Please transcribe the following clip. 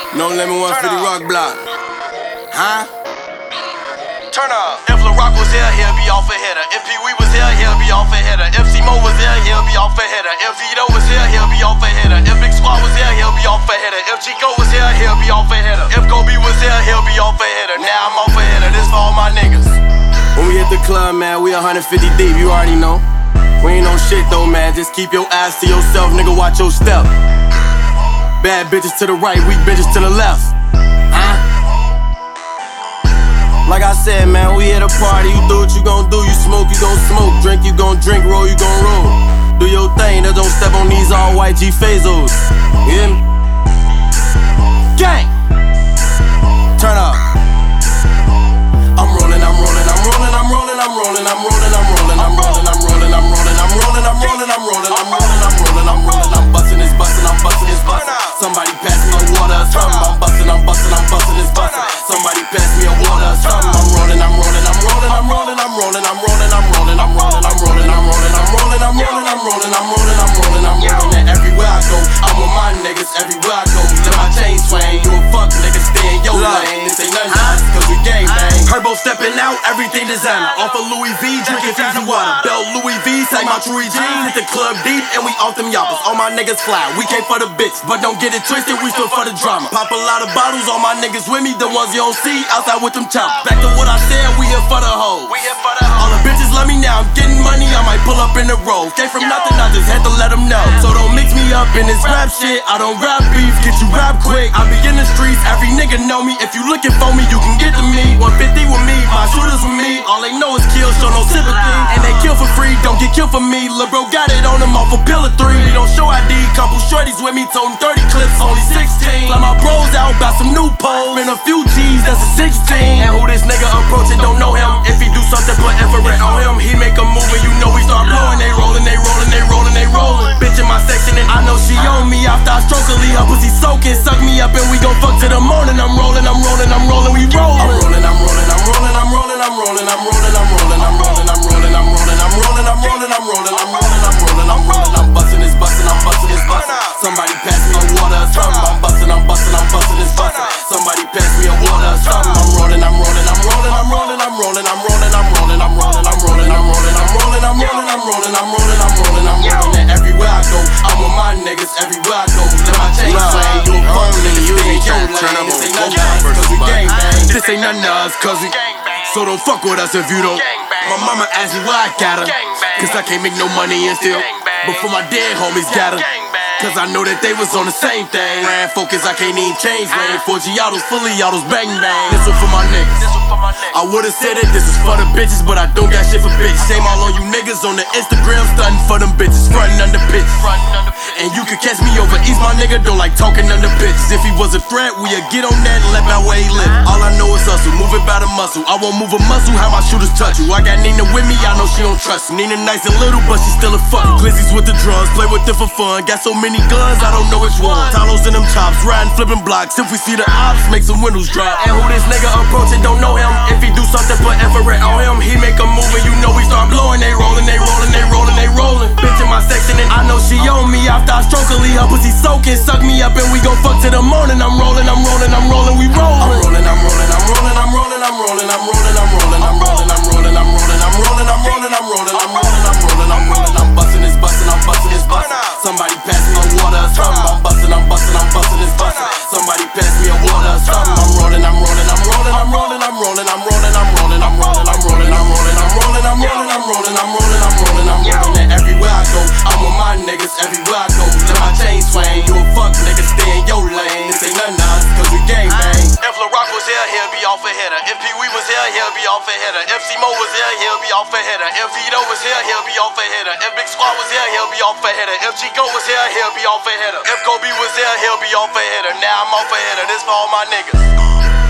No Limit 150 Rock Block. Huh? Turn up. If Lil Rock was here, he'll be off a header. If Pee Wee was here, he'll be off a header. If C-Mo was here, he'll be off a header. If Vito was here, he'll be off a header. If Big Squad was here, he'll be off a header. If Chico was here, he'll be off a header. If Kobe was here, he'll be off a header. Now I'm off a header. This for all my niggas. When we hit the club, man, we 150 deep, you already know. We ain't no shit though, man. Just keep your eyes to yourself, nigga, watch your step. Bad bitches to the right, weak bitches to the left. Huh? Like I said, man, we at a party. You do what you gon' do. You smoke, you gon' smoke. Drink, you gon' drink. Roll, you gon' roll. Do your thing, just don't step on these all white G-Fazos. You hear me? Gang! Turn up. I'm rolling, I'm rolling, I'm rolling, I'm rolling, I'm rolling, I'm rolling, I'm rolling, I'm rolling, I'm rolling, I'm rolling, I'm rolling, I'm rolling, I'm rolling, I'm rolling, I'm rolling, I'm rolling, I'm busting this, busting, I'm busting this, busting. Somebody pass me a water or something. I'm busting, I'm busting, I'm busting this, busting. Somebody pass me a water or something. I'm rolling, I'm rolling, I'm rolling, I'm rolling, I'm rolling, I'm rolling, I'm rolling, I'm rolling, I'm rolling, I'm rolling, I'm rolling, I'm rolling, I'm rolling, I'm rolling, I'm rolling, I'm rolling. And everywhere I go, I'm with my niggas. Everywhere I go, let my chain swing. You a fuck nigga, stay in your lane. This ain't nothing else, cause we gang bang. Herbo stepping out, everything designer. Off of Louis V, drinking Fiji water. Belt Louis V, take my True jeans. Hit the club deep, and we off them yappers. All my niggas fly, we came for the bitch, but don't get it twisted, we still for the drama. Pop a lot of bottles, all my niggas with me, the ones you don't see outside with them choppers. Back to what I said, we here for the hoes. All the bitches love me now, I'm getting money, I might pull up in the road. Came from nothing, I just had to let them know. So don't mix me up in this rap shit, I don't rap beef, get you rap quick. I be in the streets, every nigga know me. If you looking for me, you can get to me. 150 with me, my shooters with me. All they know is kill, show no sympathy. And they kill for free, don't get killed for me. Lil' bro got it on him off a pill of 3. He don't show ID, couple shorties with me, told him 30 clips, only 16. Let my bros out, bout some new poles. Been a few G's, that's a 16. And who this nigga approaching, don't know him. If he do something, put infrared on him. He make a move and you know we start blowing. They rolling, they rolling, they rolling, they rolling. Bitch in my section and I know she on me. After I stroke her, leave her pussy soaking. Suck me up and we gon' fuck till the morning. I'm rolling, I'm rolling, I'm rolling, we rolling. I'm rolling, I'm rolling, I'm rolling, I'm rolling, I'm rolling, I'm rolling, I'm rolling, I'm rolling, I'm rolling, I'm rolling, I'm rolling, I'm rolling, I'm rolling, I'm rolling, I'm rolling, I'm rolling. I'm busting this, busting, I'm busting this, busting. Somebody pass me a water or something. I'm busting, I'm busting, I'm busting this, busting. Somebody pass me a water or something. I'm rolling, I'm rolling, I'm rolling, I'm rolling, I'm rolling, I'm rolling, I'm rolling, I'm rolling, I'm rolling, I'm rolling, I'm rolling, I'm rolling, I'm rolling, I'm rolling, I'm rolling, I'm rolling. And everywhere I go, I'm with my niggas. Everywhere I go, let my chain swing. You a fuck nigga, you ain't your lane. This ain't nothing else, cause we gang bang. This ain't nothing else, cause we so don't fuck with us if you don't. My mama asked me why I got her, cause I can't make no money and still. But for my dead homies got her, cause I know that they was on the same thing. Ran focus, I can't even change lane. 4 Giottos, fully autos, bang bang. This one for my niggas. I would've said it, this is for the bitches, but I don't got shit for bitches. Shame all on you niggas on the Instagram, stunting for them bitches, frontin' under bitches. And you could catch me over East, my nigga don't like talking under bitches. If he was a threat, we'd get on that and let my way live. All I know is hustle, move it by the muscle. I won't move a muscle, how my shooters touch you. I got Nina with me, I know she don't trust you. Nina nice and little, but she still a fuck. Glizzies with the drugs, play with them for fun. Got so many guns, I don't know which one. Talos in them chops, riding, flipping blocks. If we see the ops, make some windows drop. And who this nigga approaching, don't know him. If he do something, put infrared on him. He make a move and you know we start blowing. They rolling, they rolling, they rolling, they rolling. Bitch in my section and I know she on me. After I stroke her, leave her pussy soaking. Suck me up and we gon' fuck till the morning. I'm rolling, I'm rolling, I'm rolling, we rolling. I'm rolling, I'm rolling, I'm rolling, I'm rolling, I'm rolling, I'm rolling, I'm rolling, I'm rolling, I'm rolling, I'm rolling, I'm rolling, I'm rolling, I'm rolling, I'm rolling, I'm rolling, I'm rolling. I'm busting this, busting, I'm busting this, busting. Somebody pass me a water or something. I'm busting, I'm busting, I'm busting this, busting. Somebody pass me a water or something. I'm rolling, I'm rolling, I'm rolling, I'm rolling, I'm rolling, I'm rolling, I'm rolling, I'm rolling, I'm rolling, I'm rolling, I'm rolling, I'm rolling, I'm rolling, I'm rolling, I'm rolling, I'm rolling. And everywhere I go, I'm with my niggas. Everywhere I go, let my chain swing. You a fuck nigga, stay in your lane. This ain't nothing else, cause we gang bang. If Lil Rock was here, he'll be off a header. If Pee Wee was here, he'll be off a header. If C-Mo was here, he'll be off a header. If Vito was here, he'll be off a header. If Big Squad was here, he'll be off a header. If Chico was here, he'll be off a header. If Kobe was here, he'll be off a header. Now I'm off a header. This for all my niggas.